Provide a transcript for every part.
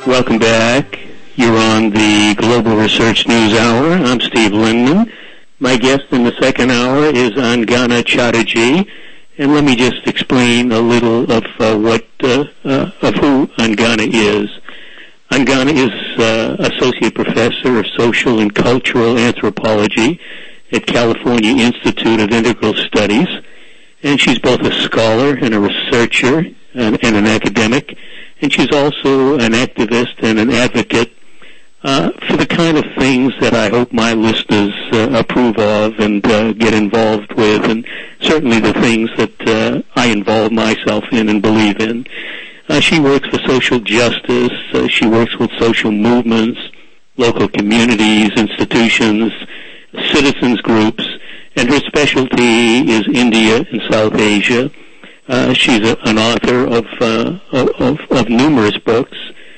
Welcome back. You're on the Global Research News Hour. I'm Steve Lindman. My guest in the second hour is Angana Chatterjee. And let me just explain a little of who Angana is. Angana is Associate Professor of Social and Cultural Anthropology at California Institute of Integral Studies. And she's both a scholar and a researcher and an academic. And she's also an activist and an advocate for the kind of things that I hope my listeners approve of and get involved with, and certainly the things that I involve myself in and believe in. She works for social justice. She works with social movements, local communities, institutions, citizens groups, and her specialty is India and South Asia. She's an author of numerous books.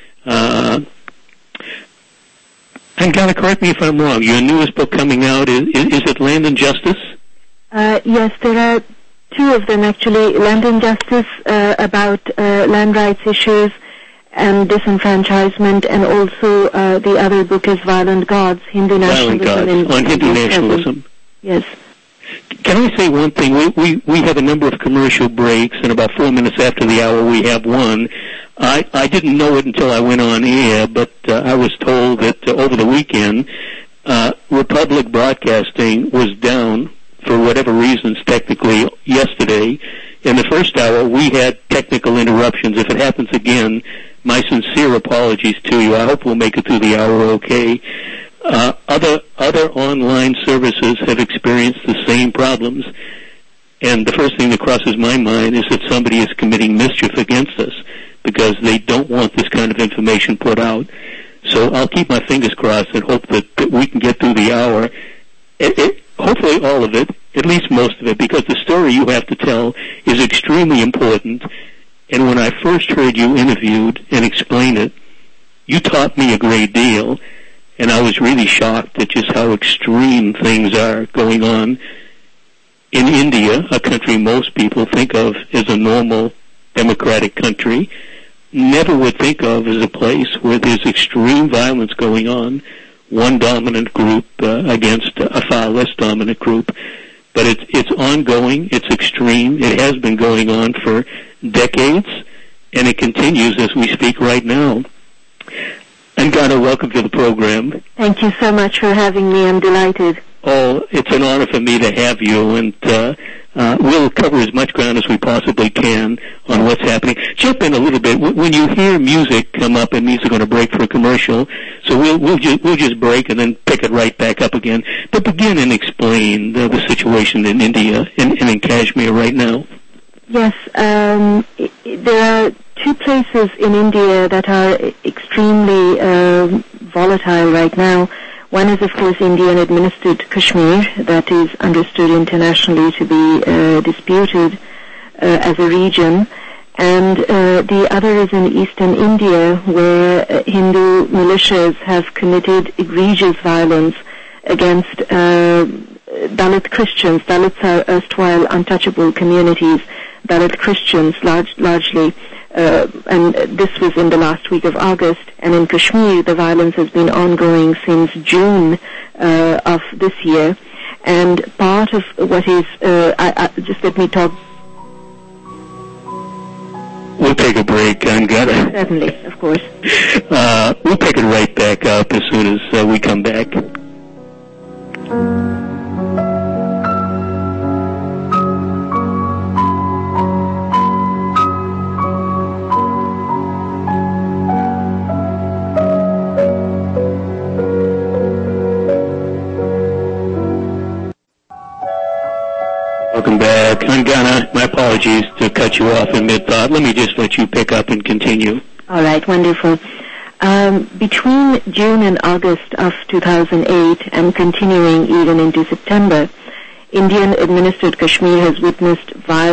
Angana, correct me if I'm wrong. Your newest book coming out is it Land and Justice? Yes, there are two of them actually. Land and Justice about land rights issues and disenfranchisement, and also the other book is Violent Gods, Hindu Nationalism. On Hindu nationalism. Yes. Can I say one thing? We have a number of commercial breaks, and about 4 minutes after the hour we have one. I didn't know it until I went on air, but I was told that over the weekend, Republic Broadcasting was down for whatever reasons technically yesterday. In the first hour, we had technical interruptions. If it happens again, my sincere apologies to you. I hope we'll make it through the hour okay. Other online services have experienced the same problems, and the first thing that crosses my mind is that somebody is committing mischief against us because they don't want this kind of information put out. So I'll keep my fingers crossed and hope that we can get through the hour. Hopefully all of it, at least most of it, because the story you have to tell is extremely important. And when I first heard you interviewed and explain it, you taught me a great deal. And I was really shocked at just how extreme things are going on in India, a country most people think of as a normal democratic country. Never would think of as a place where there's extreme violence going on, one dominant group against a far less dominant group. But it's ongoing, it's extreme, it has been going on for decades, and it continues as we speak right now. Angana, welcome to the program. Thank you so much for having me. I'm delighted. Oh, it's an honor for me to have you, and we'll cover as much ground as we possibly can on what's happening. Jump in a little bit. When you hear music come up, it means we're going to break for a commercial, so we'll just break and then pick it right back up again. But begin and explain the situation in India and in Kashmir right now. Yes, there are two places in India that are extremely volatile right now. One is, of course, Indian-administered Kashmir, that is understood internationally to be disputed as a region. And the other is in eastern India, where Hindu militias have committed egregious violence against Dalit Christians. Dalits are erstwhile untouchable communities, Dalit Christians largely. And this was in the last week of August. And in Kashmir, the violence has been ongoing since June of this year. And part of what is, just let me talk. We'll take a break, Angana. Certainly, of course. We'll pick it right back up as soon as we come back. Welcome back. Angana, my apologies to cut you off in mid-thought. Let me just let you pick up and continue. All right, wonderful. Between June and August of 2008 and continuing even into September, Indian-administered Kashmir has witnessed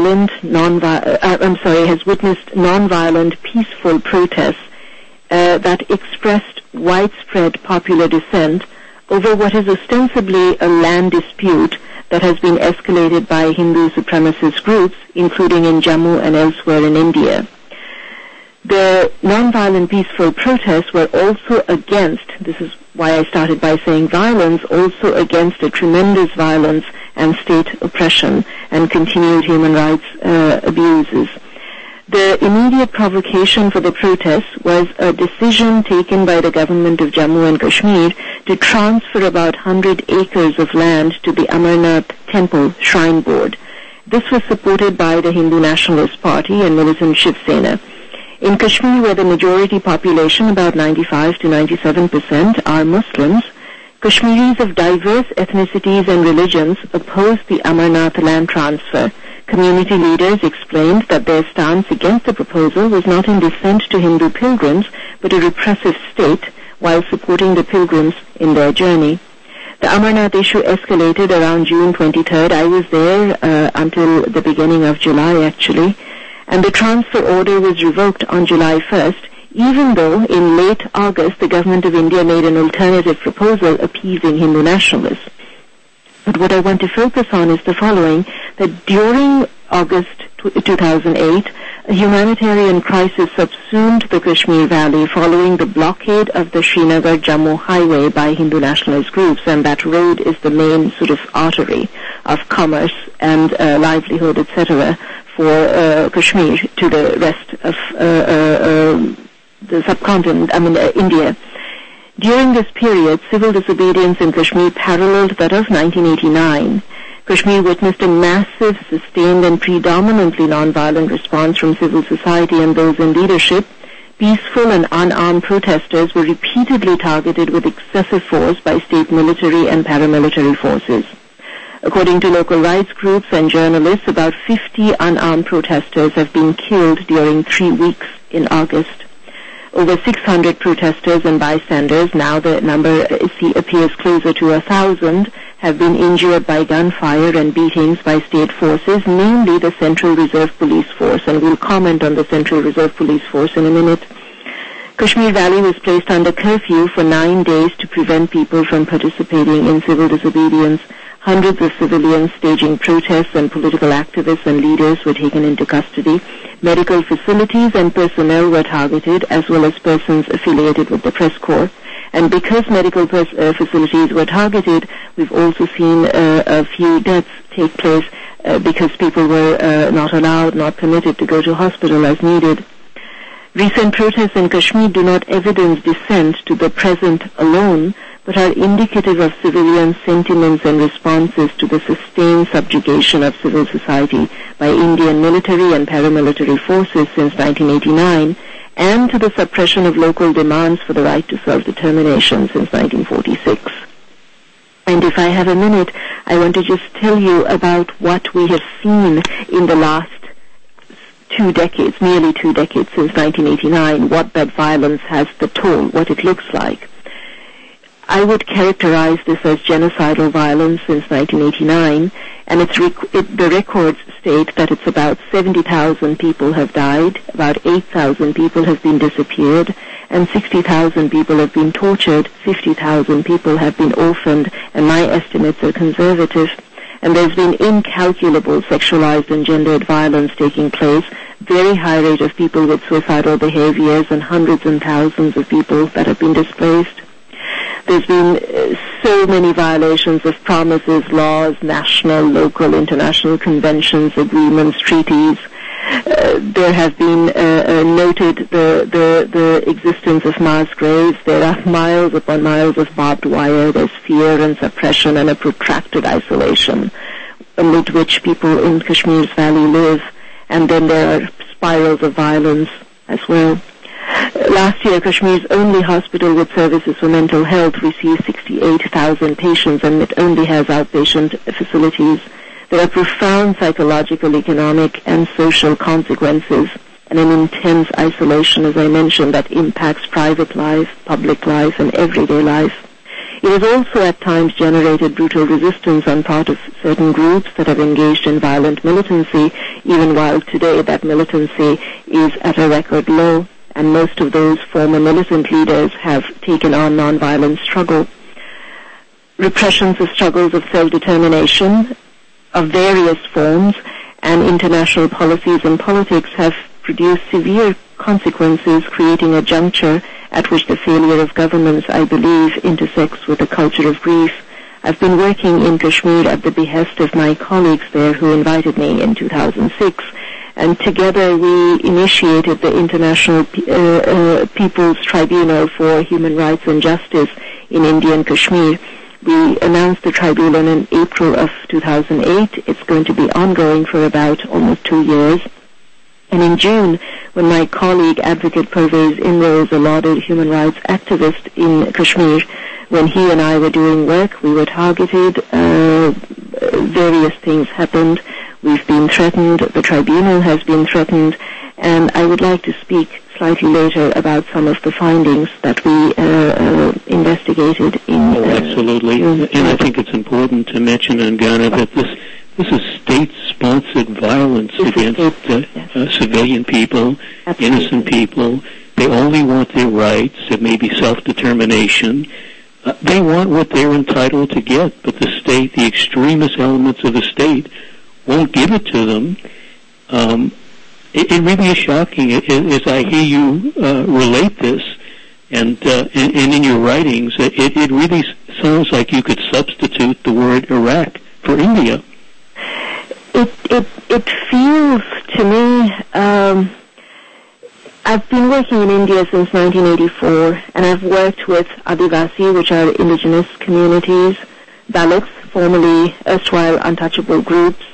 non-violent, peaceful protests that expressed widespread popular dissent over what is ostensibly a land dispute that has been escalated by Hindu supremacist groups, including in Jammu and elsewhere in India. The non-violent peaceful protests were also against, this is why I started by saying violence, also against a tremendous violence and state oppression and continued human rights abuses. The immediate provocation for the protests was a decision taken by the government of Jammu and Kashmir to transfer about 100 acres of land to the Amarnath Temple Shrine Board. This was supported by the Hindu Nationalist Party and militant Shiv Sena. In Kashmir, where the majority population, about 95 to 97%, are Muslims, Kashmiris of diverse ethnicities and religions opposed the Amarnath land transfer. Community leaders explained that their stance against the proposal was not in dissent to Hindu pilgrims, but a repressive state, while supporting the pilgrims in their journey. The Amarnath issue escalated around June 23rd. I was there until the beginning of July, actually. And the transfer order was revoked on July 1st, even though in late August the government of India made an alternative proposal appeasing Hindu nationalists. But what I want to focus on is the following, that during August 2008, a humanitarian crisis subsumed the Kashmir Valley following the blockade of the Srinagar-Jammu highway by Hindu nationalist groups, and that road is the main sort of artery of commerce and livelihood, etc., for Kashmir to the rest of the subcontinent, India. During this period, civil disobedience in Kashmir paralleled that of 1989. Kashmir witnessed a massive, sustained and predominantly non-violent response from civil society and those in leadership. Peaceful and unarmed protesters were repeatedly targeted with excessive force by state military and paramilitary forces. According to local rights groups and journalists, about 50 unarmed protesters have been killed during 3 weeks in August. Over 600 protesters and bystanders, now the number appears closer to 1,000, have been injured by gunfire and beatings by state forces, namely the Central Reserve Police Force, and we'll comment on the Central Reserve Police Force in a minute. Kashmir Valley was placed under curfew for 9 days to prevent people from participating in civil disobedience. Hundreds of civilians staging protests and political activists and leaders were taken into custody. Medical facilities and personnel were targeted, as well as persons affiliated with the press corps. And because medical facilities were targeted, we've also seen a few deaths take place because people were not allowed, not permitted to go to hospital as needed. Recent protests in Kashmir do not evidence dissent to the present alone, but are indicative of civilian sentiments and responses to the sustained subjugation of civil society by Indian military and paramilitary forces since 1989, and to the suppression of local demands for the right to self-determination since 1946. And if I have a minute, I want to just tell you about what we have seen in the last 2 decades, nearly 2 decades since 1989, what that violence has the toll, what it looks like. I would characterize this as genocidal violence since 1989, and the records state that it's about 70,000 people have died, about 8,000 people have been disappeared, and 60,000 people have been tortured, 50,000 people have been orphaned, and my estimates are conservative. And there's been incalculable sexualized and gendered violence taking place, very high rate of people with suicidal behaviors, and hundreds and thousands of people that have been displaced. There's been so many violations of promises, laws, national, local, international conventions, agreements, treaties. There have been noted the existence of mass graves. There are miles upon miles of barbed wire. There's fear and suppression and a protracted isolation amid which people in Kashmir's valley live. And then there are spirals of violence as well. Last year, Kashmir's only hospital with services for mental health received 68,000 patients, and it only has outpatient facilities. There are profound psychological, economic, and social consequences, and an intense isolation, as I mentioned, that impacts private life, public life, and everyday life. It has also at times generated brutal resistance on part of certain groups that have engaged in violent militancy, even while today that militancy is at a record low, and most of those former militant leaders have taken on non-violent struggle. Repressions of struggles of self-determination of various forms and international policies and politics have produced severe consequences, creating a juncture at which the failure of governments, I believe, intersects with a culture of grief. I've been working in Kashmir at the behest of my colleagues there who invited me in 2006, and together we initiated the International People's Tribunal for Human Rights and Justice in Indian Kashmir. We announced the tribunal in April of 2008. It's going to be ongoing for about almost 2 years. And in June, when my colleague, Advocate Pervez Imroz, a lauded human rights activist in Kashmir, when he and I were doing work, we were targeted. Various things happened. We've been threatened. The tribunal has been threatened. And I would like to speak slightly later about some of the findings that we investigated in... Oh, absolutely. And I think it's important to mention, Angana, that this is state-sponsored violence against civilian people, absolutely. Innocent people. They only want their rights. It may be self-determination. They want what they're entitled to get, but the state, the extremist elements of the state, won't give it to them. It really is shocking as I hear you relate this, and in your writings, it really sounds like you could substitute the word Iraq for India. It feels to me. I've been working in India since 1984, and I've worked with Adivasi, which are indigenous communities, Dalits, formerly erstwhile untouchable groups,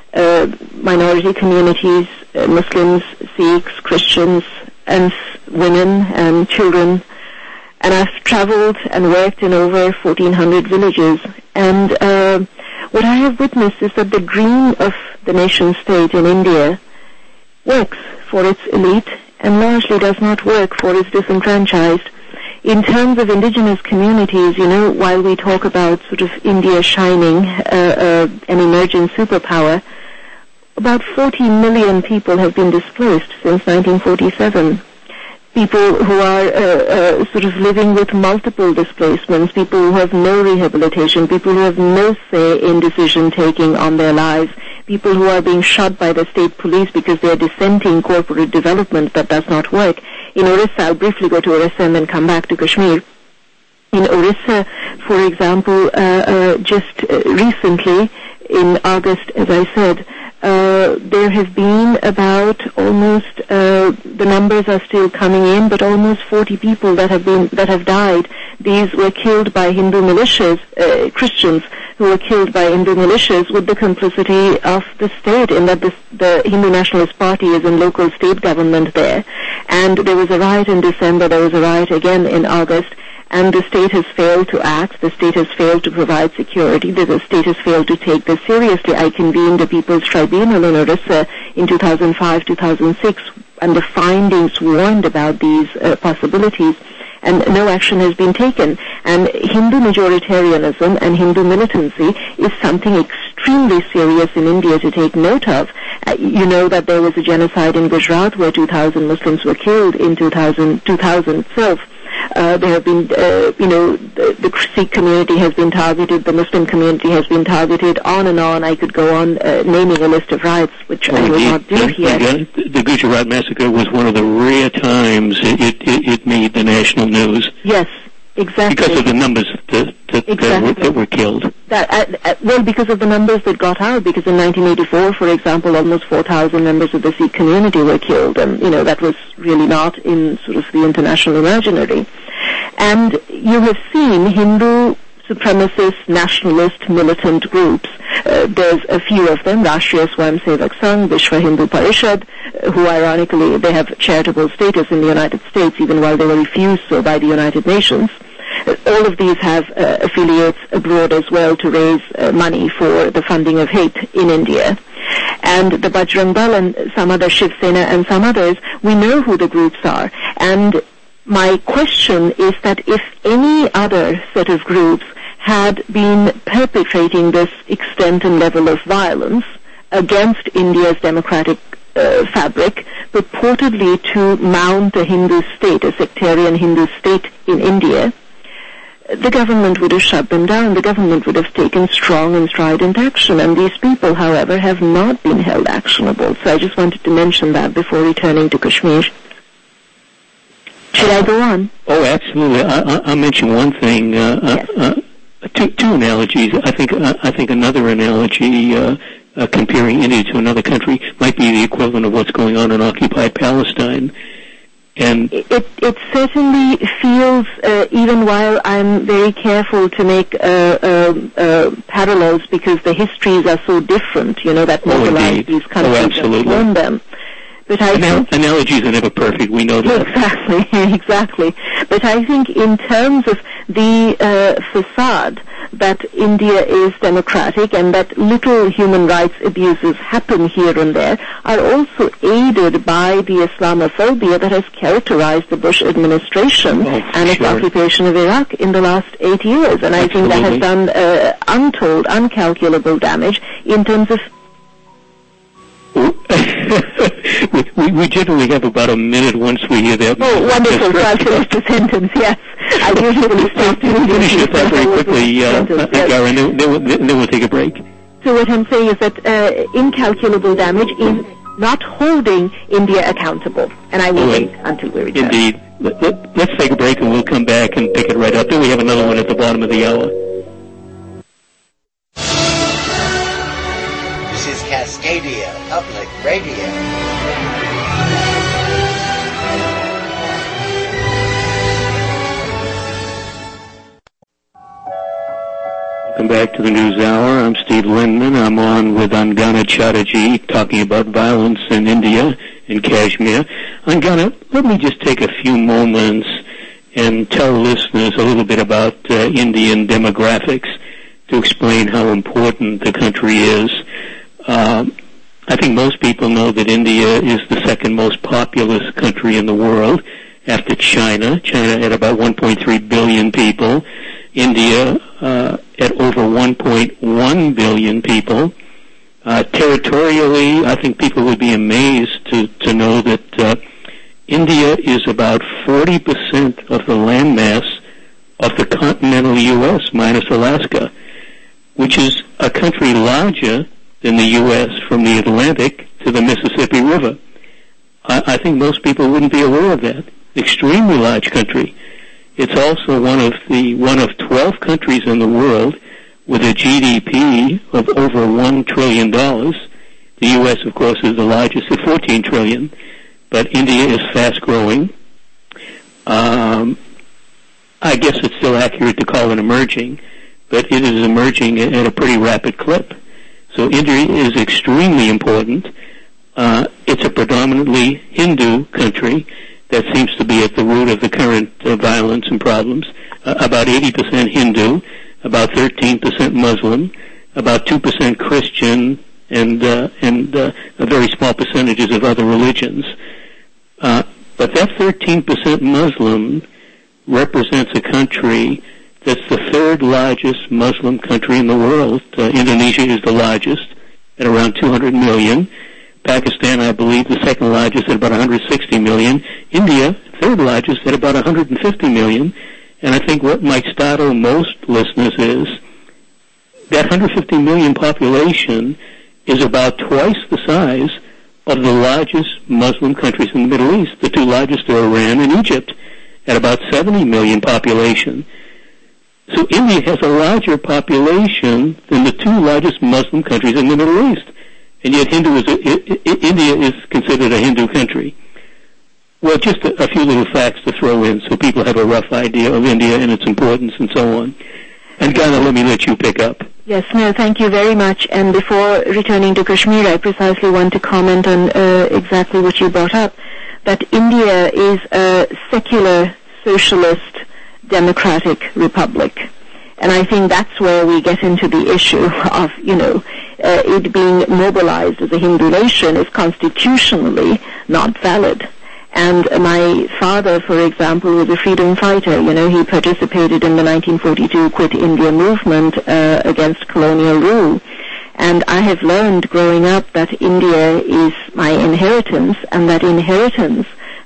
minority communities, Muslims, Sikhs, Christians, and women and children. And I've traveled and worked in over 1,400 villages. And what I have witnessed is that the dream of the nation state in India works for its elite and largely does not work for its disenfranchised. In terms of indigenous communities, while we talk about sort of India shining, an emerging superpower, about 40 million people have been displaced since 1947. People who are sort of living with multiple displacements, people who have no rehabilitation, people who have no say in decision-taking on their lives, people who are being shot by the state police because they are dissenting corporate development that does not work. In Orissa, I'll briefly go to Orissa and then come back to Kashmir. In Orissa, for example, just recently, in August, as I said, there have been about almost, the numbers are still coming in, but almost 40 people that have died. These were killed by Hindu militias, Christians who were killed by Hindu militias with the complicity of the state, in that the Hindu Nationalist Party is in local state government there. And there was a riot in December, there was a riot again in August, and the state has failed to act, the state has failed to provide security, the state has failed to take this seriously. I convened the People's Tribunal in Orissa in 2005-2006, and the findings warned about these possibilities, and no action has been taken. And Hindu majoritarianism and Hindu militancy is something extremely serious in India to take note of. You know that there was a genocide in Gujarat where 2,000 Muslims were killed in 2012. There have been, the Sikh community has been targeted, the Muslim community has been targeted, on and on. I could go on naming a list of riots, which I will not do here. The Gujarat massacre was one of the rare times it made the national news. Yes, exactly. Because of the numbers that were killed. Well, because of the numbers that got out, because in 1984, for example, almost 4,000 members of the Sikh community were killed, and, that was really not in sort of the international imaginary. And you have seen Hindu supremacist, nationalist, militant groups. There's a few of them, Rashtriya Swayamsevak Sangh, Vishwa Hindu Parishad, who ironically, they have charitable status in the United States, even while they were refused so by the United Nations. All of these have affiliates abroad as well to raise money for the funding of hate in India. And the Bajrang Dal and some other, Shiv Sena and some others, we know who the groups are. And my question is that if any other set of groups had been perpetrating this extent and level of violence against India's democratic fabric, purportedly to mount a Hindu state, a sectarian Hindu state in India, the government would have shut them down. The government would have taken strong and strident action. And these people, however, have not been held actionable. So I just wanted to mention that before returning to Kashmir. Should I go on? Oh, absolutely. I'll mention one thing. Yes. Two analogies. I think another analogy comparing India to another country might be the equivalent of what's going on in occupied Palestine. And it certainly feels, even while I'm very careful to make parallels because the histories are so different, that mobilize these countries and form them. But I think analogies are never perfect. We know that. Exactly. But I think in terms of the facade that India is democratic and that little human rights abuses happen here and there are also aided by the Islamophobia that has characterized the Bush administration and its occupation of Iraq in the last 8 years. And I think that has done untold, uncalculable damage in terms of we generally have about a minute once we hear that. Oh, wonderful. So I'll finish the sentence, yes. I usually will start to finish it very quickly, Gara, and then we'll take a break. So what I'm saying is that incalculable damage in not holding India accountable. And I will wait until we return. Indeed. Let's take a break and we'll come back and pick it right up. Then we have another one at the bottom of the hour. Cascadia Public Radio. Welcome back to the News Hour. I'm Steve Lindman. I'm on with Angana Chatterjee talking about violence in India and Kashmir. Angana, let me just take a few moments and tell listeners a little bit about Indian demographics to explain how important the country is. I think most people know that India is the second most populous country in the world after China. China at about 1.3 billion people. India at over 1.1 billion people. Territorially, I think people would be amazed to know that India is about 40% of the landmass of the continental U.S. minus Alaska, which is a country larger than the U.S. from the Atlantic to the Mississippi River. I think most people wouldn't be aware of that. Extremely large country. It's also one of 12 countries in the world with a GDP of over $1 trillion. The U.S., of course, is the largest at $14 trillion, but India is fast growing. I guess it's still accurate to call it emerging, but it is emerging at a pretty rapid clip. So India is extremely important. It's a predominantly Hindu country that seems to be at the root of the current violence and problems. About 80% Hindu, about 13% Muslim, about 2% Christian, and a very small percentages of other religions. But that 13% Muslim represents a country that's the third largest Muslim country in the world. Indonesia is the largest at around 200 million. Pakistan, I believe, the second largest at about 160 million. India, third largest at about 150 million. And I think what might startle most listeners is that 150 million population is about twice the size of the largest Muslim countries in the Middle East. The two largest are Iran and Egypt at about 70 million population. So India has a larger population than the two largest Muslim countries in the Middle East. And yet India is considered a Hindu country. Well, just a few little facts to throw in so people have a rough idea of India and its importance and so on. And Ghana, let me let you pick up. Yes, no, thank you very much. And before returning to Kashmir, I precisely want to comment on exactly what you brought up, that India is a secular, socialist, democratic republic. And I think that's where we get into the issue of, it being mobilized as a Hindu nation is constitutionally not valid. And my father, for example, was a freedom fighter. He participated in the 1942 Quit India movement against colonial rule. And I have learned growing up that India is my inheritance, and that inheritance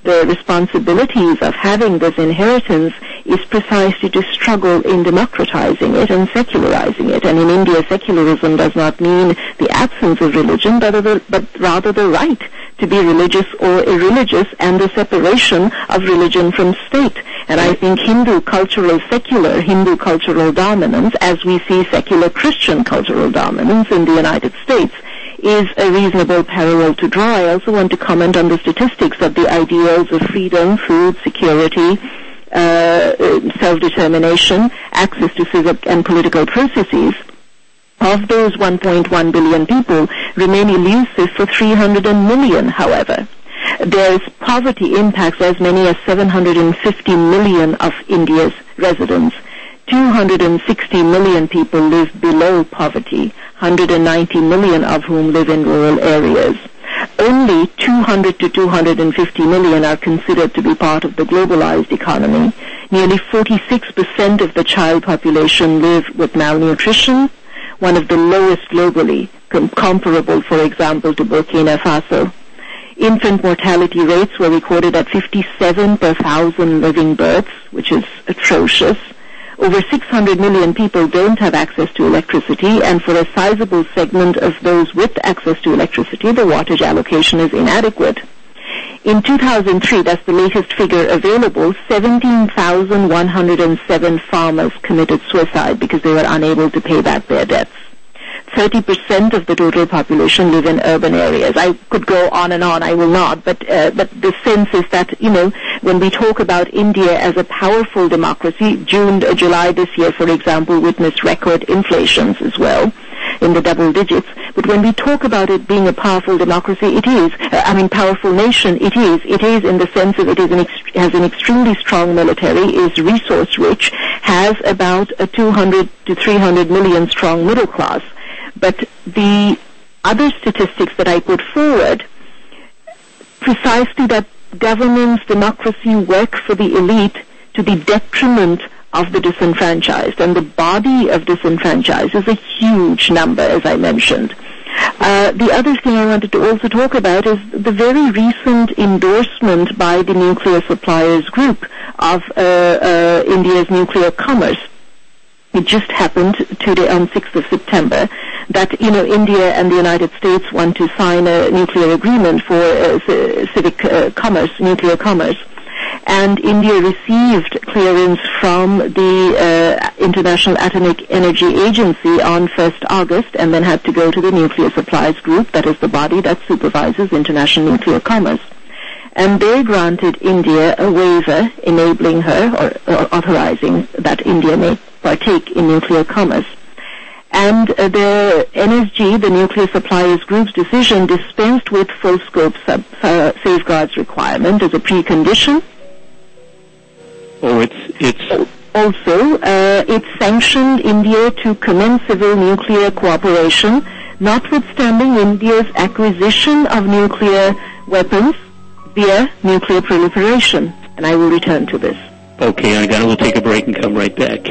the responsibilities of having this inheritance is precisely to struggle in democratizing it and secularizing it. And in India, secularism does not mean the absence of religion, but rather the right to be religious or irreligious and the separation of religion from state. And I think Hindu cultural dominance, as we see secular Christian cultural dominance in the United States, is a reasonable parallel to draw. I also want to comment on the statistics of the ideals of freedom, food, security, self-determination, access to civic and political processes. Of those 1.1 billion people remain elusive for 300 million, however. There's poverty impacts as many as 750 million of India's residents. 260 million people live below poverty, 190 million of whom live in rural areas. Only 200 to 250 million are considered to be part of the globalized economy. Nearly 46% of the child population live with malnutrition, one of the lowest globally, comparable, for example, to Burkina Faso. Infant mortality rates were recorded at 57 per 1,000 living births, which is atrocious. Over 600 million people don't have access to electricity, and for a sizable segment of those with access to electricity, the wattage allocation is inadequate. In 2003, that's the latest figure available, 17,107 farmers committed suicide because they were unable to pay back their debts. 30% of the total population live in urban areas. I could go on and on, I will not, but the sense is that, when we talk about India as a powerful democracy, July this year, for example, witnessed record inflations as well, in the double digits. But when we talk about it being a powerful democracy, powerful nation, it is in the sense of it has an extremely strong military, is resource rich, has about a 200 to 300 million strong middle class. But the other statistics that I put forward, precisely that governance, democracy work for the elite to the detriment of the disenfranchised, and the body of disenfranchised is a huge number, as I mentioned. The other thing I wanted to also talk about is the very recent endorsement by the Nuclear Suppliers Group of India's nuclear commerce. It just happened today on 6th of September that, India and the United States want to sign a nuclear agreement for nuclear commerce. And India received clearance from the International Atomic Energy Agency on 1st August and then had to go to the Nuclear Suppliers Group, that is the body that supervises international nuclear commerce. And they granted India a waiver enabling her or authorizing that India may partake in nuclear commerce. And the NSG, the Nuclear Suppliers Group's decision, dispensed with full scope safeguards requirement as a precondition. It sanctioned India to commence civil nuclear cooperation, notwithstanding India's acquisition of nuclear weapons via nuclear proliferation. And I will return to this. Okay, we'll take a break and come right back.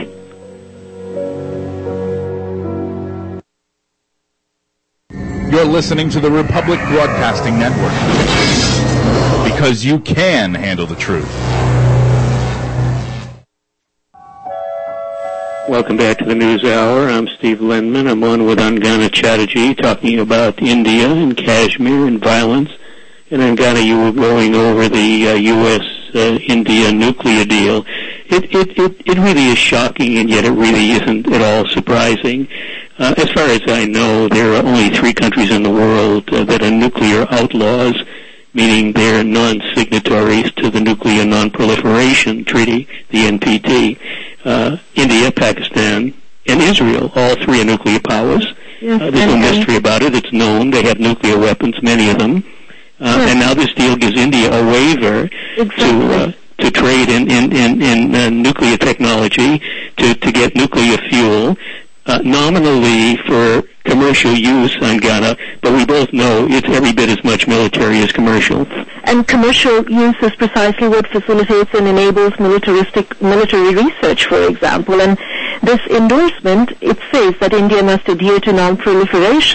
You're listening to the Republic Broadcasting Network, because you can handle the truth. Welcome back to the News Hour. I'm Steve Lenman. I'm on with Angana Chatterjee talking about India and Kashmir and violence. And Angana, you were going over the U.S.-India nuclear deal. It really is shocking, and yet it really isn't at all surprising. As far as I know, there are only 3 countries in the world that are nuclear outlaws, meaning they're non-signatories to the Nuclear Non-Proliferation Treaty, the NPT. India, Pakistan, and Israel, all 3 are nuclear powers. Yes, there's no mystery about it. It's known. They have nuclear weapons, many of them. And now this deal gives India a waiver to trade in nuclear technology, to get nuclear fuel, nominally for commercial use on Ghana, but we both know it's every bit as much military as commercial. And commercial use is precisely what facilitates and enables military research, for example. And this endorsement, it says that India must adhere to non-proliferation,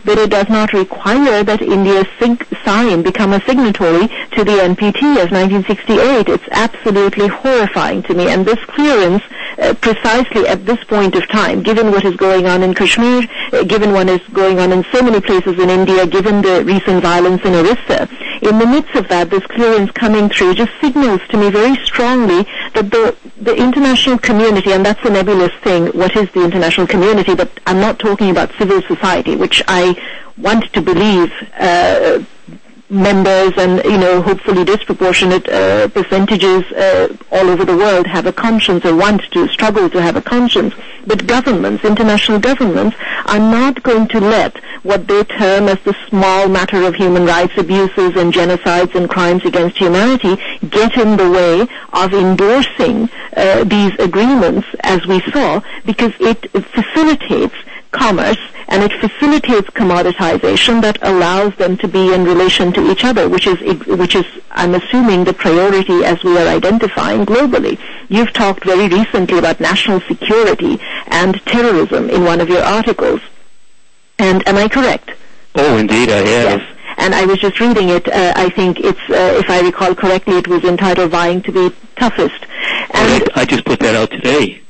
but it does not require that India become a signatory to the NPT as 1968. It's absolutely horrifying to me. And this clearance, precisely at this point of time, given what is going on in Kashmir, given what is going on in so many places in India, given the recent violence in Orissa, in the midst of that, this clearance coming through just signals to me very strongly that the international community, and that's a nebulous thing, what is the international community, but I'm not talking about civil society, which I want to believe members and, hopefully disproportionate percentages all over the world have a conscience or want to struggle to have a conscience. But governments, international governments, are not going to let what they term as the small matter of human rights abuses and genocides and crimes against humanity get in the way of endorsing these agreements, as we saw, because it facilitates commerce and it facilitates commoditization that allows them to be in relation to each other, which is, I'm assuming, the priority as we are identifying globally. You've talked very recently about national security and terrorism in one of your articles. And am I correct? Oh, indeed, I have. Yes. And I was just reading it. I think it's, if I recall correctly, it was entitled "Vying to be Toughest." And I just put that out today.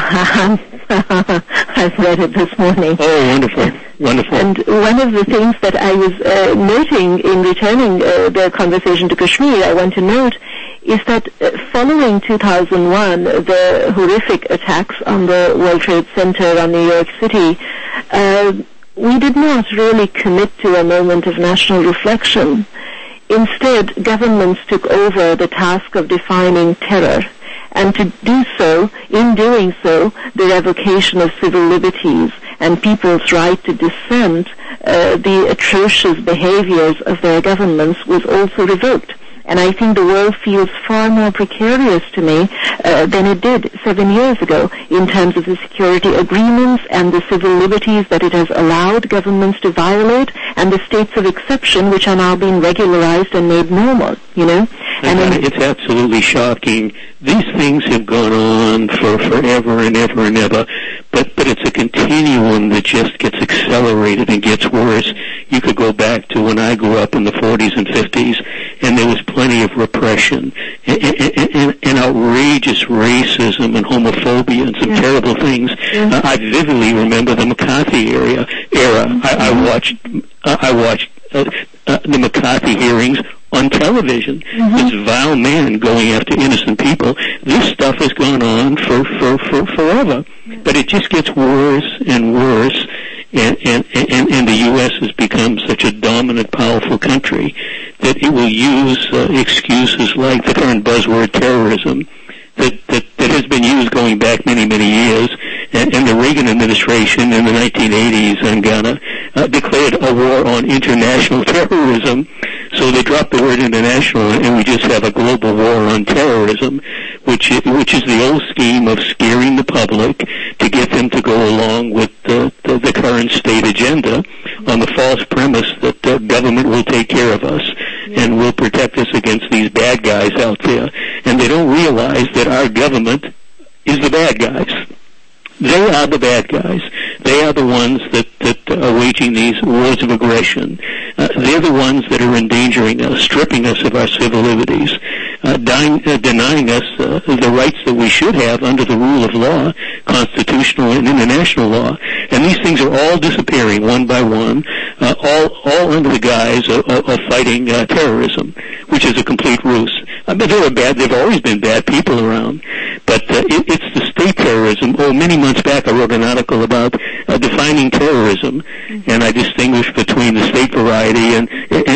I've read it this morning. Oh, wonderful, wonderful. And one of the things that I was noting in returning the conversation to Kashmir, I want to note, is that following 2001, the horrific attacks on the World Trade Center on New York City, we did not really commit to a moment of national reflection. Instead, governments took over the task of defining terror. And to do so, in doing so, the revocation of civil liberties and people's right to dissent, the atrocious behaviors of their governments was also revoked. And I think the world feels far more precarious to me than it did 7 years ago in terms of the security agreements and the civil liberties that it has allowed governments to violate, and the states of exception which are now being regularized and made normal, And it's absolutely shocking. These things have gone on for forever and ever and ever, but it's a continuum that just gets accelerated and gets worse. You could go back to when I grew up in the 40s and 50s, and there was plenty of repression and outrageous racism and homophobia and some terrible things. I vividly remember the McCarthy era. I watched the McCarthy hearings on television. This vile man going after innocent people. This stuff has gone on for forever, but it just gets worse and worse. And the U.S. has become such a dominant, powerful country that it will use excuses like the current buzzword terrorism that has been used going back many, many years. And the Reagan administration in the 1980s in Ghana declared a war on international terrorism. So they dropped the word international, and we just have a global war on terrorism, which is the old scheme of scaring the public to get them to go along with the current state agenda on the false premise that the government will take care of us and will protect us against these bad guys out there. And they don't realize that our government is the bad guys. They are the bad guys. They are the ones that are waging these wars of aggression. They're the ones that are endangering us, stripping us of our civil liberties, denying us the rights that we should have under the rule of law, constitutional and international law. And these things are all disappearing one by one, all under the guise of fighting terrorism, which is a complete ruse. I mean, they've always been bad people around, but it's the state terrorism. Many months back I wrote an article about defining terrorism, and I distinguished between the state variety and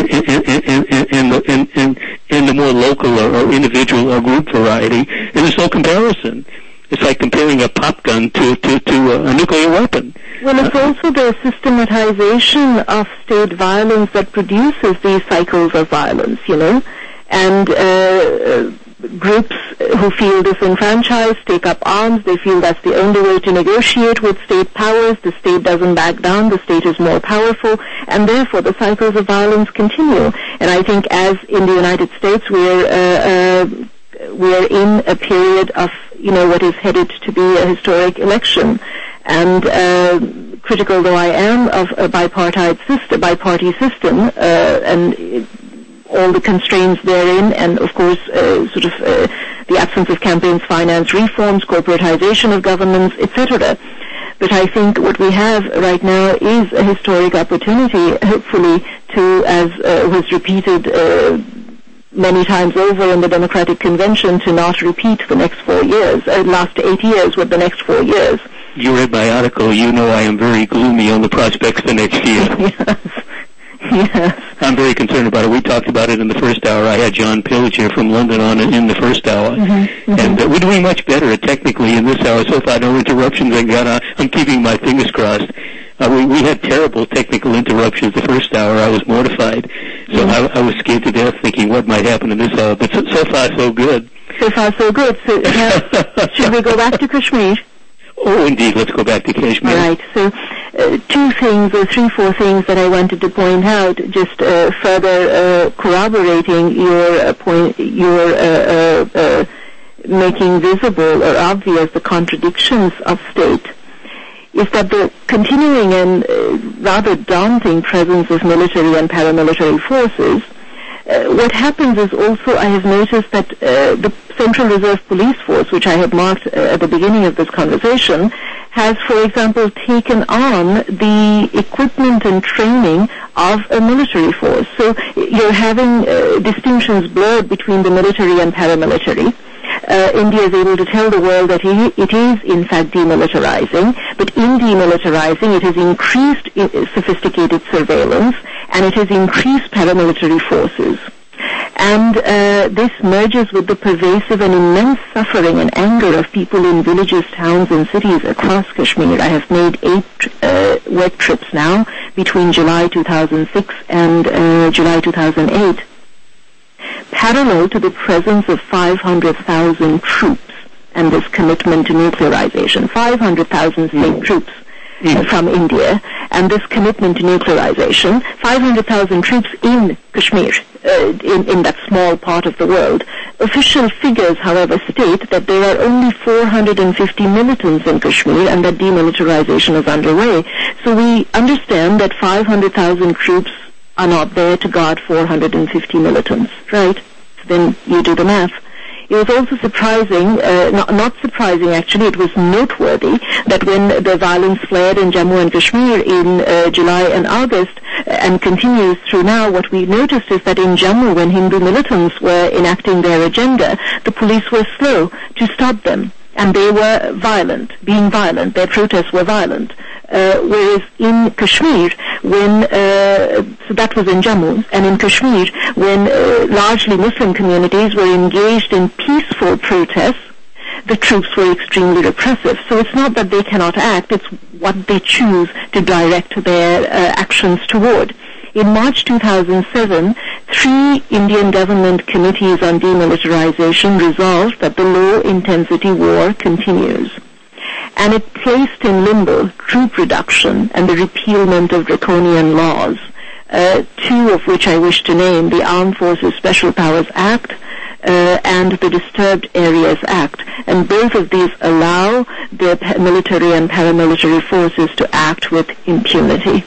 the more local or individual or group variety, and there's no comparison. It's like comparing a pop gun to a nuclear weapon. Well, it's also the systematization of state violence that produces these cycles of violence, and groups who feel disenfranchised take up arms. They feel that's the only way to negotiate with state powers. The state doesn't back down. The state is more powerful, and therefore the cycles of violence continue. And I think, as in the United States, we're in a period of what is headed to be a historic election. And critical though I am of a bi-party system, and all the constraints therein, and of course, the absence of campaigns finance reforms, corporatization of governments, etc. But I think what we have right now is a historic opportunity, hopefully, to, as was repeated many times over in the Democratic Convention, to not repeat the next 4 years, last 8 years with the next 4 years. You read my article. You know I am very gloomy on the prospects for next year. Yes. I'm very concerned about it. We talked about it in the first hour. I had John Pillage here from London on it in the first hour. And we're doing much better technically in this hour. So far, no interruptions. I'm keeping my fingers crossed. We had terrible technical interruptions the first hour. I was mortified. So I was scared to death thinking what might happen in this hour. But so far, so good. So far, so good. So should we go back to Kashmir? Oh, indeed. Let's go back to Kashmir. All right. So 3, 4 things that I wanted to point out, just further corroborating your point, your making visible or obvious the contradictions of state, is that the continuing and rather daunting presence of military and paramilitary forces, what happens is also, I have noticed that the Central Reserve Police Force, which I had marked at the beginning of this conversation, has, for example, taken on the equipment and training of a military force. So you're having distinctions blurred between the military and paramilitary. India is able to tell the world that it is, in fact, demilitarizing, but in demilitarizing, it has increased sophisticated surveillance, and it has increased paramilitary forces. And this merges with the pervasive and immense suffering and anger of people in villages, towns, and cities across Kashmir. I have made 8 work trips now between July 2006 and July 2008. Parallel to the presence of 500,000 troops and this commitment to nuclearization, 500,000 state troops from India, and this commitment to nuclearization, 500,000 troops in Kashmir, in that small part of the world. Official figures, however, state that there are only 450 militants in Kashmir and that demilitarization is underway. So we understand that 500,000 troops are not there to guard 450 militants, right? So then you do the math. It was also surprising, not surprising actually, it was noteworthy that when the violence flared in Jammu and Kashmir in July and August and continues through now, what we noticed is that in Jammu, when Hindu militants were enacting their agenda, the police were slow to stop them. And they were being violent. Their protests were violent. Whereas in Kashmir, so that was in Jammu, and in Kashmir, when largely Muslim communities were engaged in peaceful protests, the troops were extremely repressive. So it's not that they cannot act, it's what they choose to direct their actions toward. In March 2007, 3 Indian government committees on demilitarization resolved that the low-intensity war continues. And it placed in limbo troop reduction and the repealment of draconian laws, 2 of which I wish to name, the Armed Forces Special Powers Act and the Disturbed Areas Act. And both of these allow the military and paramilitary forces to act with impunity.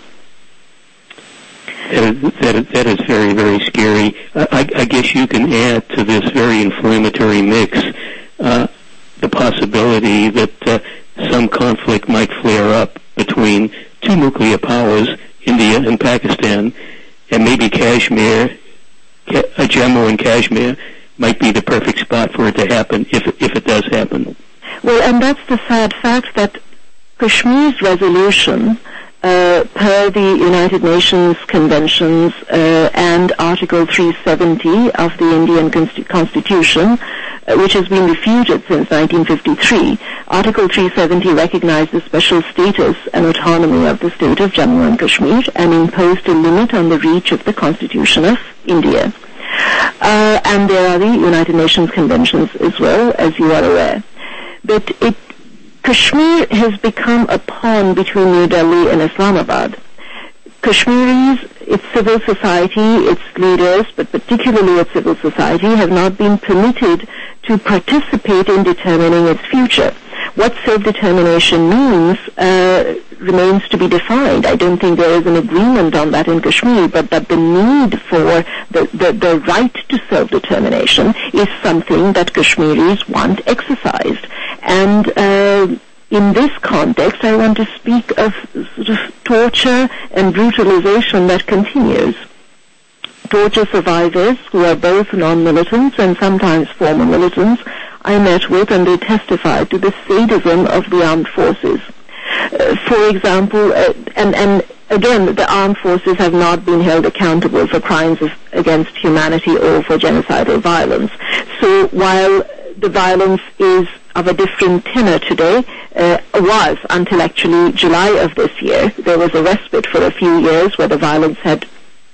That is very, very scary. I guess you can add to this very inflammatory mix the possibility that some conflict might flare up between 2 nuclear powers, India and Pakistan, and maybe Kashmir, Jammu and Kashmir, might be the perfect spot for it to happen if it does happen. Well, and that's the sad fact that Kashmir's resolution, per the United Nations Conventions and Article 370 of the Indian Constitution, which has been refuted since 1953, Article 370 recognized the special status and autonomy of the state of Jammu and Kashmir and imposed a limit on the reach of the Constitution of India. And there are the United Nations Conventions as well, as you are aware. But Kashmir has become a pawn between New Delhi and Islamabad. Kashmiris, its civil society, its leaders, but particularly its civil society, have not been permitted to participate in determining its future. What self-determination means remains to be defined. I don't think there is an agreement on that in Kashmir, but that the need for the right to self-determination is something that Kashmiris want exercised. And in this context, I want to speak of sort of torture and brutalization that continues. Torture survivors, who are both non-militants and sometimes former militants, I met with, and they testified to the sadism of the armed forces. For example, and again, the armed forces have not been held accountable for crimes against humanity or for genocidal violence. So while the violence is of a different tenor today, was until actually July of this year. There was a respite for a few years where the violence had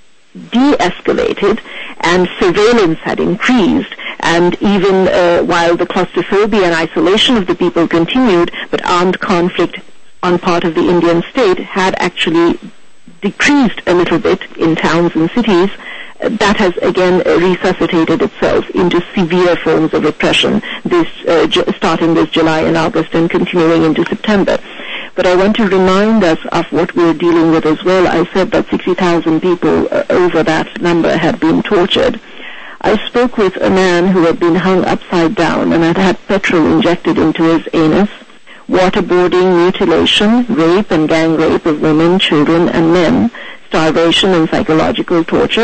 de-escalated and surveillance had increased, and even while the claustrophobia and isolation of the people continued, but armed conflict on part of the Indian state had actually decreased a little bit in towns and cities. That has again resuscitated itself into severe forms of repression, starting this July and August and continuing into September. But I want to remind us of what we're dealing with as well. I said that 60,000 people, over that number, had been tortured. I spoke with a man who had been hung upside down and had had petrol injected into his anus. Waterboarding, mutilation, rape and gang rape of women, children and men, starvation and psychological torture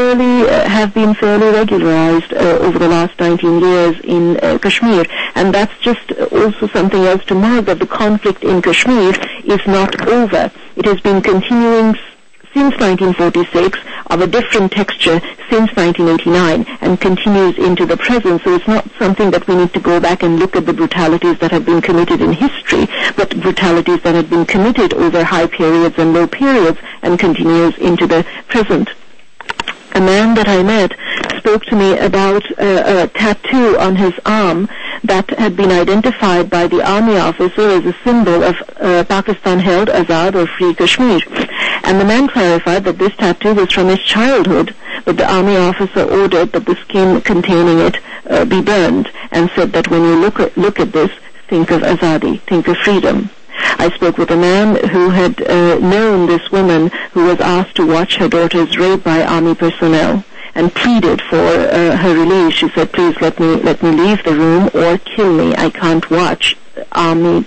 have been fairly regularized over the last 19 years in Kashmir. And that's just also something else to mark, that the conflict in Kashmir is not over. It has been continuing since 1946, of a different texture since 1989, and continues into the present. So it's not something that we need to go back and look at the brutalities that have been committed in history, but brutalities that have been committed over high periods and low periods and continues into the present. A man that I met spoke to me about a tattoo on his arm that had been identified by the army officer as a symbol of Pakistan-held Azad or Free Kashmir. And the man clarified that this tattoo was from his childhood, but the army officer ordered that the skin containing it be burned, and said that when you look at this, think of Azadi, think of freedom. I spoke with a man who had known this woman who was asked to watch her daughter's rape by army personnel, and pleaded for her release. She said, "Please let me leave the room or kill me. I can't watch the army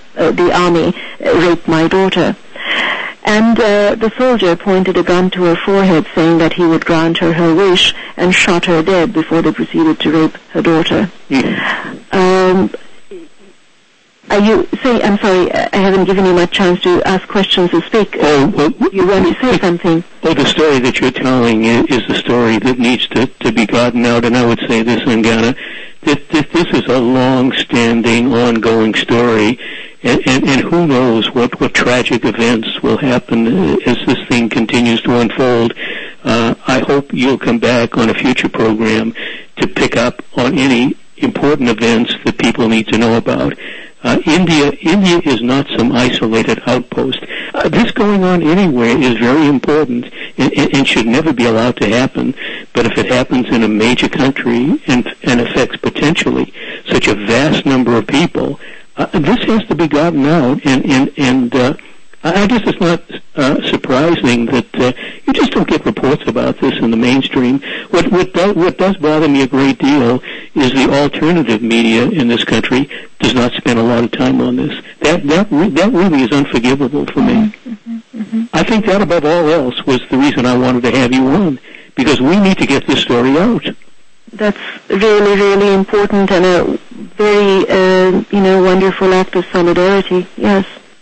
rape my daughter." And the soldier pointed a gun to her forehead, saying that he would grant her her wish, and shot her dead before they proceeded to rape her daughter. I'm sorry, I haven't given you much chance to ask questions or speak. Oh, well, you want to say something? Well, the story that you're telling is the story that needs to be gotten out, and I would say this, Angana, that this is a long-standing, ongoing story, and who knows what tragic events will happen as this thing continues to unfold. I hope you'll come back on a future program to pick up on any important events that people need to know about. India is not some isolated outpost. This going on anywhere is very important and should never be allowed to happen. But if it happens in a major country and affects potentially such a vast number of people, this has to be gotten out. And I guess it's not surprising that you just don't get reports about this in the mainstream. What does bother me a great deal is the alternative media in this country does not spend a lot of time on this. That really is unforgivable for me. I think that above all else was the reason I wanted to have you on, because we need to get this story out. That's really, really important, and a very, wonderful act of solidarity. Yes.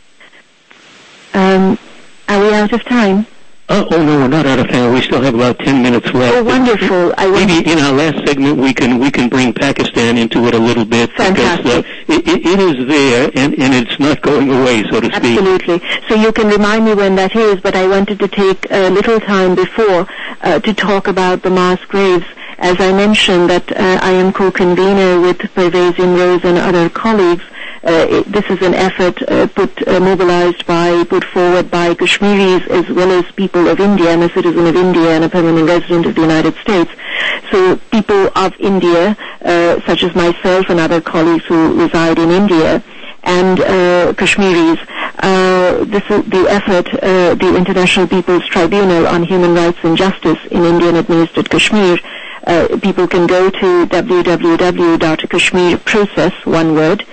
Are we out of time? Oh no, we're not out of time. We still have about 10 minutes left. Oh, wonderful! Maybe in our last segment we can bring Pakistan into it a little bit. Fantastic. Because it is there and it's not going away, so to speak. Absolutely. So you can remind me when that is. But I wanted to take a little time before to talk about the mass graves. As I mentioned, that I am co-convener with Pervez Imroz and other colleagues. This is an effort put forward by Kashmiris as well as people of India. I'm a citizen of India and a permanent resident of the United States. So people of India, such as myself and other colleagues who reside in India, and Kashmiris, this is the effort, the International People's Tribunal on Human Rights and Justice in Indian-administered Kashmir. People can go to www.kashmirprocess, one word,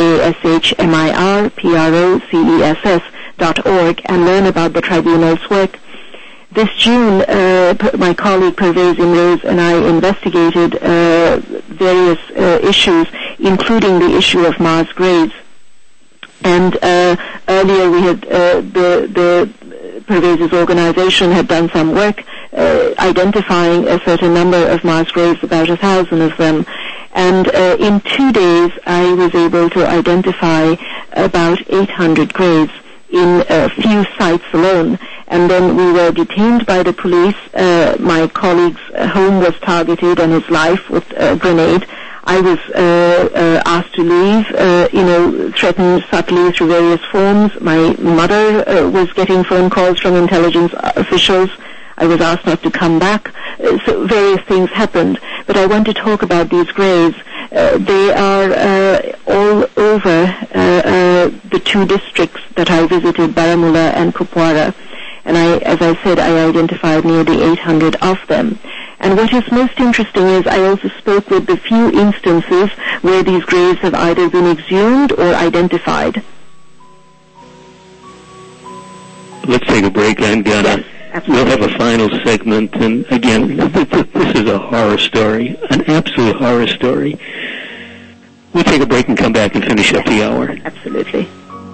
KashmirProcess.org, and learn about the tribunal's work. This June, my colleague Pervez Imroz and I investigated various issues, including the issue of mass graves. And earlier we had the Pervez's organization had done some work identifying a certain number of mass graves, about 1,000 of them. And in 2 days I was able to identify about 800 graves in a few sites alone. And then we were detained by the police. My colleague's home was targeted and his life with a grenade. I was asked to leave, threatened subtly through various forms. My mother was getting phone calls from intelligence officials. I was asked not to come back. So various things happened. But I want to talk about these graves. They are all over the two districts that I visited, Baramulla and Kupwara. And as I said, I identified nearly 800 of them. And what is most interesting is I also spoke with the few instances where these graves have either been exhumed or identified. Let's take a break. I'm gonna. We'll have a final segment, and again, this is a horror story, an absolute horror story. We'll take a break and come back and finish up the hour. Absolutely.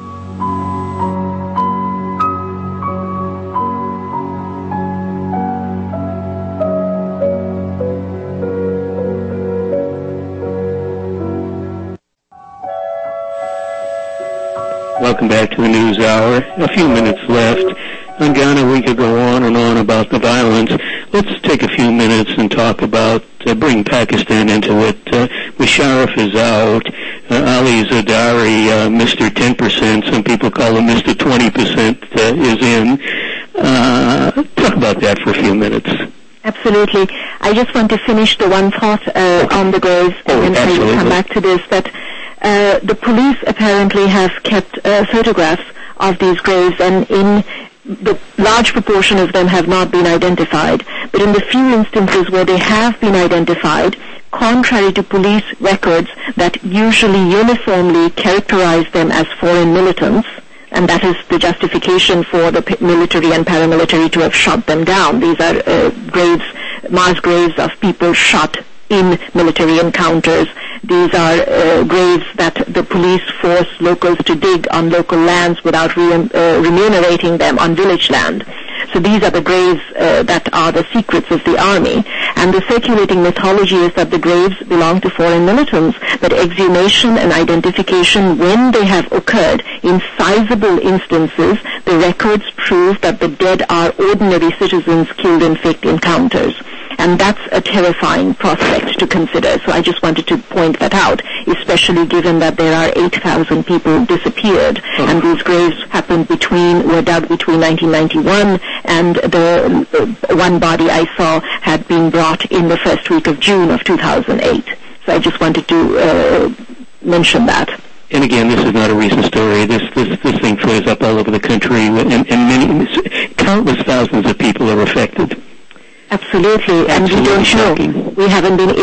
Welcome back to the News Hour. A few minutes left. On Ghana, we could go on and on about the violence. Let's take a few minutes and talk about bring Pakistan into it. Musharraf is out. Ali Zardari, Mr. 10%, some people call him Mr. 20%, is in. Talk about that for a few minutes. Absolutely. I just want to finish the one thought on the graves, and then I will come back to this, that the police apparently have kept photographs of these graves, and in the large proportion of them have not been identified. But in the few instances where they have been identified, contrary to police records that usually uniformly characterize them as foreign militants, and that is the justification for the military and paramilitary to have shot them down. These are graves, mass graves of people shot in military encounters. These are graves that the police force locals to dig on local lands without remunerating them on village land. So these are the graves that are the secrets of the army. And the circulating mythology is that the graves belong to foreign militants, but exhumation and identification, when they have occurred in sizable instances, the records prove that the dead are ordinary citizens killed in fake encounters. And that's a terrifying prospect to consider. So I just wanted to point that out, especially given that there are 8,000 people disappeared. And these graves were dug between 1991 and the one body I saw had been brought in the first week of June of 2008. So I just wanted to mention that. And again, this is not a recent story. This thing flares up all over the country, and many, countless thousands of people are affected. Absolutely, and we don't know. We haven't been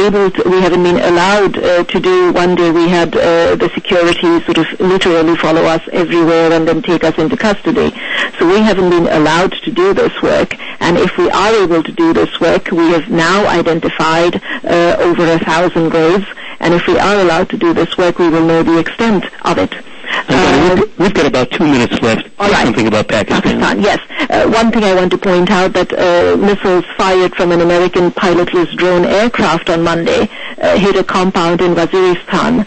allowed to do. One day we had the security sort of literally follow us everywhere and then take us into custody. So we haven't been allowed to do this work. And if we are able to do this work, we have now identified over 1,000 graves. And if we are allowed to do this work, we will know the extent of it. We've got about 2 minutes left. All right. Something about Pakistan. Yes. One thing I want to point out, that missiles fired from an American pilotless drone aircraft on Monday hit a compound in Waziristan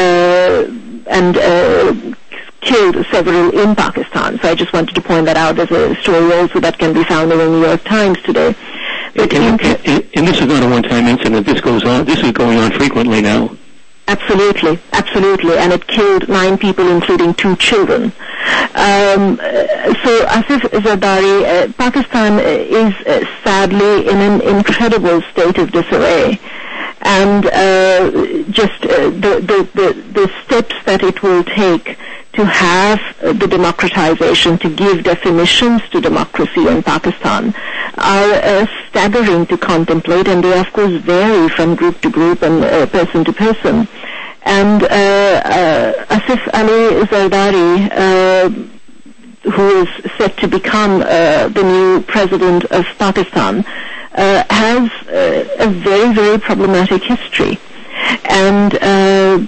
and killed several in Pakistan. So I just wanted to point that out as a story also that can be found in the New York Times today. But and this is not a one-time incident. This is going on frequently now. Absolutely, and it killed 9 people, including 2 children. So Asif Zardari, Pakistan is sadly in an incredible state of disarray, and just the steps that it will take to have the democratization, to give definitions to democracy in Pakistan, are staggering to contemplate, and they of course vary from group to group and person to person. And Asif Ali Zardari, who is set to become the new president of Pakistan, has a very, very problematic history. And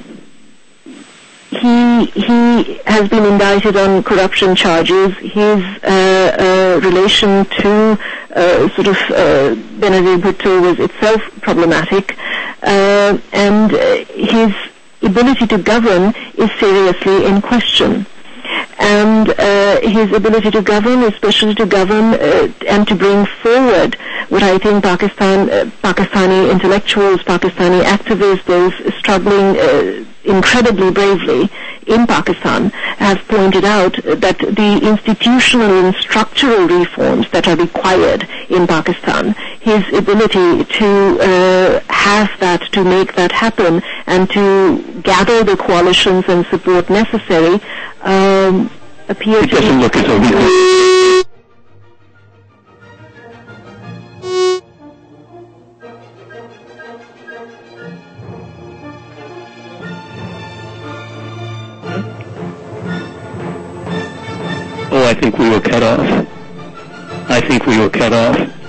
he has been indicted on corruption charges. His relation to Benazir Bhutto was itself problematic, and his ability to govern is seriously in question. And his ability to govern, especially to govern and to bring forward what I think Pakistani intellectuals, Pakistani activists, those struggling incredibly bravely in Pakistan, have pointed out that the institutional and structural reforms that are required in Pakistan, his ability to have that, to make that happen, and to gather the coalitions and support necessary, appears to doesn't look as though he's... Oh, I think we were cut off.